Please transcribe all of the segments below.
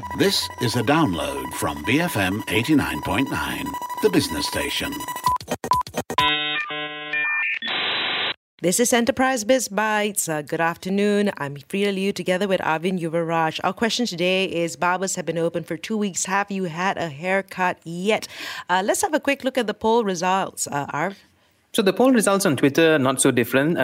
This is a download from BFM 89.9, the business station. This is Enterprise Biz Bites. Good afternoon. I'm Frida Liu together with Arvind Yuvaraj. Our question today is, barbers have been open for 2 weeks. Have you had a haircut yet? Let's have a quick look at the poll results, Arv. So the poll results on Twitter, not so different.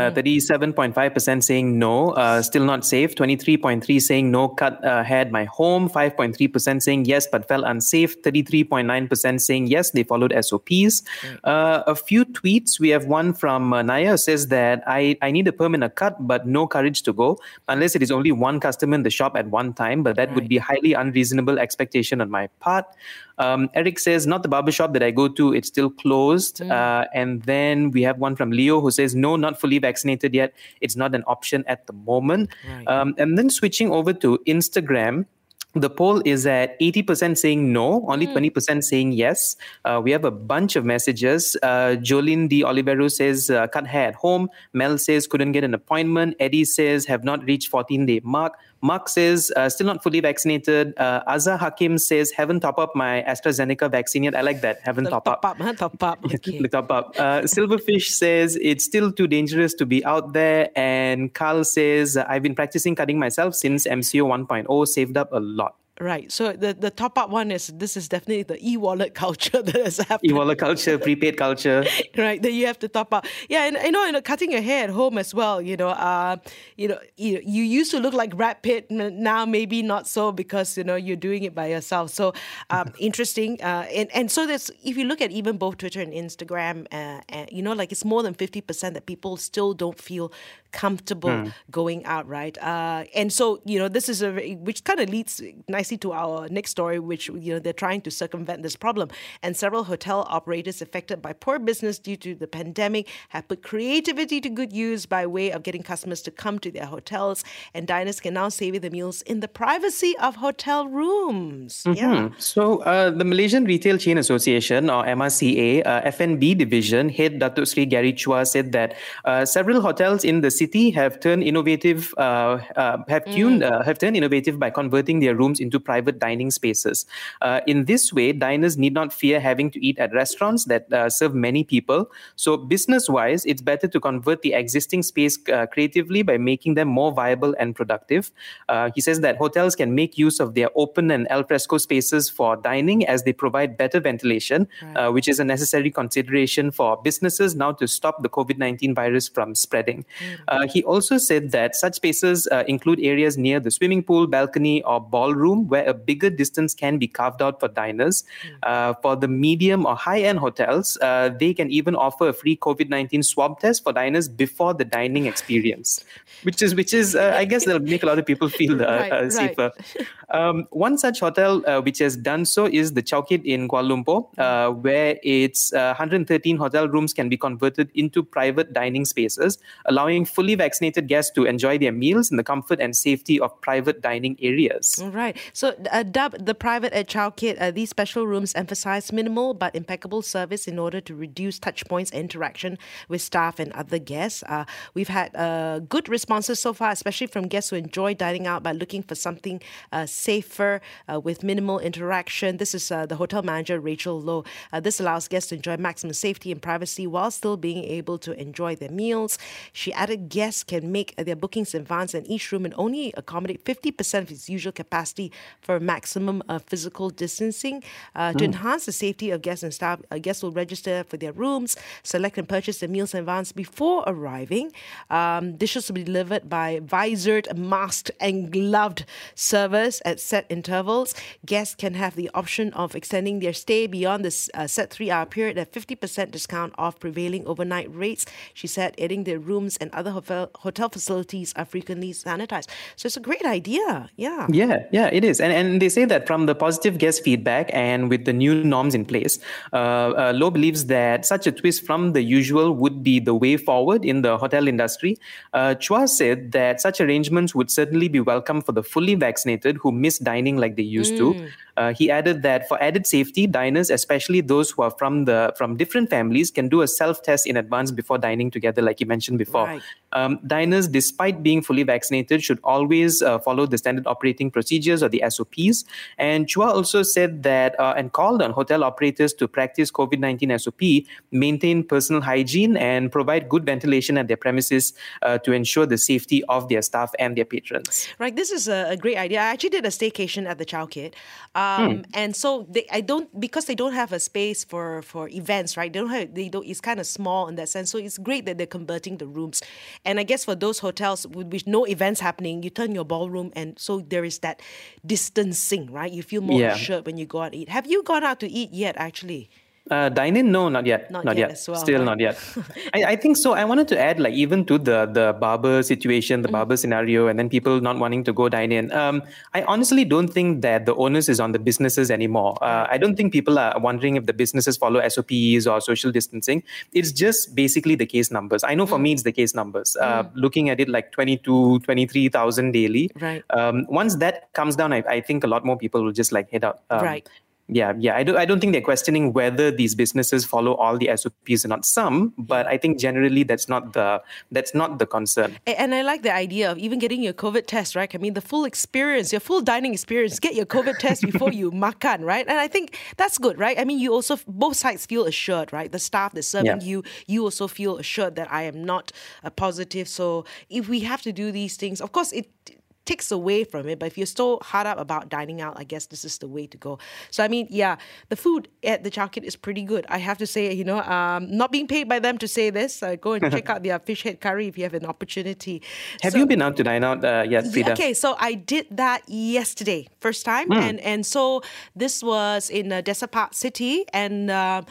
37.5% saying no, still not safe. 23.3% saying no, cut hair at my home. 5.3% saying yes, but felt unsafe. 33.9% saying yes, they followed SOPs. A few tweets. We have one from Naya, says that I need a permanent cut, but no courage to go, unless it is only one customer in the shop at one time. But that would be highly unreasonable expectation on my part. Eric says, not the barbershop that I go to, it's still closed. And then we have one from Leo who says, no, not fully vaccinated yet. It's not an option at the moment. And then switching over to Instagram, the poll is at 80% saying no, only 20% saying yes. We have a bunch of messages. Jolene D. Olivero says, cut hair at home. Mel says, couldn't get an appointment. Eddie says, have not reached 14-day mark. Mark says, still not fully vaccinated. Azza Hakim says, haven't top up my AstraZeneca vaccine yet. I like that. Haven't top up. Top up. Okay. Top up. Silverfish says, it's still too dangerous to be out there. And Carl says, I've been practicing cutting myself since MCO 1.0, saved up a lot. Right. So the top-up one is definitely the e-wallet culture that has happened. E-wallet culture, prepaid culture. Right. That you have to top up. Yeah, and cutting your hair at home as well. You used to look like Brad Pitt. Now maybe not so because you're doing it by yourself. So interesting. And so there's, if you look at even both Twitter and Instagram, it's more than 50% that people still don't feel comfortable going out, right? And so this is which kind of leads nicely to our next story, which they're trying to circumvent this problem. And several hotel operators affected by poor business due to the pandemic have put creativity to good use by way of getting customers to come to their hotels, and diners can now savor the meals in the privacy of hotel rooms. Yeah. So the Malaysian Retail Chain Association, or MRCA, F&B division head Datuk Sri Gary Chua said that several hotels in the city have turned innovative, have turned innovative by converting their rooms into private dining spaces. In this way, diners need not fear having to eat at restaurants that serve many people. So business-wise, it's better to convert the existing space creatively by making them more viable and productive. He says that hotels can make use of their open and al fresco spaces for dining as they provide better ventilation, which is a necessary consideration for businesses now to stop the COVID-19 virus from spreading. He also said that such spaces include areas near the swimming pool, balcony, or ballroom where a bigger distance can be carved out for diners. For the medium or high-end hotels, they can even offer a free COVID-19 swab test for diners before the dining experience, which is I guess that'll make a lot of people feel safer. One such hotel which has done so is the Chowkit in Kuala Lumpur, where its 113 hotel rooms can be converted into private dining spaces, allowing fully vaccinated guests to enjoy their meals in the comfort and safety of private dining areas. Right. So dubbed the Private at Chowkit, these special rooms emphasize minimal but impeccable service in order to reduce touch points and interaction with staff and other guests. We've had good responses so far, especially from guests who enjoy dining out by looking for something safer with minimal interaction. This is the hotel manager, Rachel Lowe. This allows guests to enjoy maximum safety and privacy while still being able to enjoy their meals. She added guests can make their bookings in advance, and each room and only accommodate 50% of its usual capacity for maximum physical distancing. To enhance the safety of guests and staff, guests will register for their rooms, select and purchase their meals in advance before arriving. Dishes will be delivered by visored, masked and gloved servers at set intervals. Guests can have the option of extending their stay beyond the set 3-hour period at 50% discount off prevailing overnight rates. She said, adding their rooms and other hotel facilities are frequently sanitized. So it's a great idea. Yeah, it is. And they say that from the positive guest feedback and with the new norms in place, Lowe believes that such a twist from the usual would be the way forward in the hotel industry. Chua said that such arrangements would certainly be welcome for the fully vaccinated who miss dining like they used to. He added that for added safety, diners, especially those who are from different families, can do a self-test in advance before dining together, like you mentioned before. Right. Diners, despite being fully vaccinated, should always follow the standard operating procedures or the SOPs. And Chua also said that and called on hotel operators to practice COVID-19 SOP, maintain personal hygiene, and provide good ventilation at their premises to ensure the safety of their staff and their patrons. Right, this is a great idea. I actually did a staycation at the Chow Kit, and so because they don't have a space for events, right? They don't. It's kind of small in that sense. So it's great that they're converting the rooms, and I guess for those hotels with no events happening, you turn your ballroom, and so there is that distancing, right? You feel more assured when you go out and eat. Have you gone out to eat yet? Actually. Dine-in? No, not yet. Not yet as well, Still right? not yet. I think so. I wanted to add, like, even to the barber situation, the barber scenario, and then people not wanting to go dine-in. I honestly don't think that the onus is on the businesses anymore. I don't think people are wondering if the businesses follow SOPs or social distancing. It's just basically the case numbers. I know for me, it's the case numbers. Looking at it like 23,000 daily. Right. Once that comes down, I think a lot more people will just like head out. Right. Yeah. I don't think they're questioning whether these businesses follow all the SOPs or not. Some, but I think generally that's not the concern. And I like the idea of even getting your COVID test, right? I mean, the full experience, your full dining experience, get your COVID test before you makan, right? And I think that's good, right? I mean, you also, both sides feel assured, right? The staff that's serving you also feel assured that I am not positive. So if we have to do these things, of course, it takes away from it, but if you're still hard up about dining out, I guess this is the way to go. So I mean, the food at the Chow Kit is pretty good. I have to say, not being paid by them to say this. Go and check out their fish head curry if you have an opportunity. Have you been out to dine out yet, Frida? Okay, so I did that yesterday, first time, and so this was in Desa Park City, and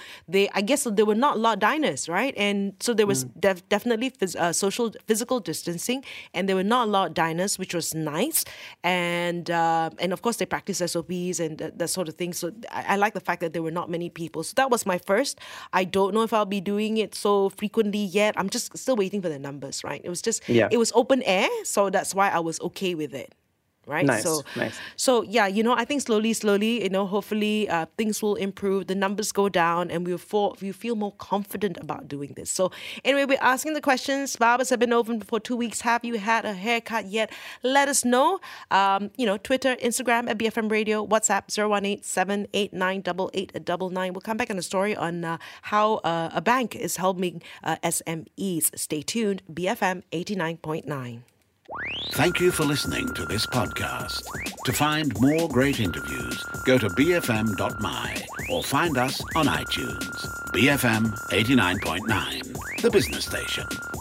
I guess there were not a lot of diners, right? And so there was definitely social physical distancing, and there were not a lot of diners, which was nice, and of course they practice SOPs and that sort of thing. So I like the fact that there were not many people. So that was my first. I don't know if I'll be doing it so frequently yet. I'm just still waiting for the numbers, right? It was just it was open air, so that's why I was okay with it. Right. Nice. So I think slowly, hopefully things will improve. The numbers go down, and we feel more confident about doing this. So anyway, we're asking the questions. Barbers have been open for 2 weeks. Have you had a haircut yet? Let us know. Twitter, Instagram at BFM Radio, WhatsApp 018-789-8899. We'll come back on a story on how a bank is helping SMEs. Stay tuned. BFM 89.9. Thank you for listening to this podcast. To find more great interviews, go to bfm.my or find us on iTunes. BFM 89.9, the business station.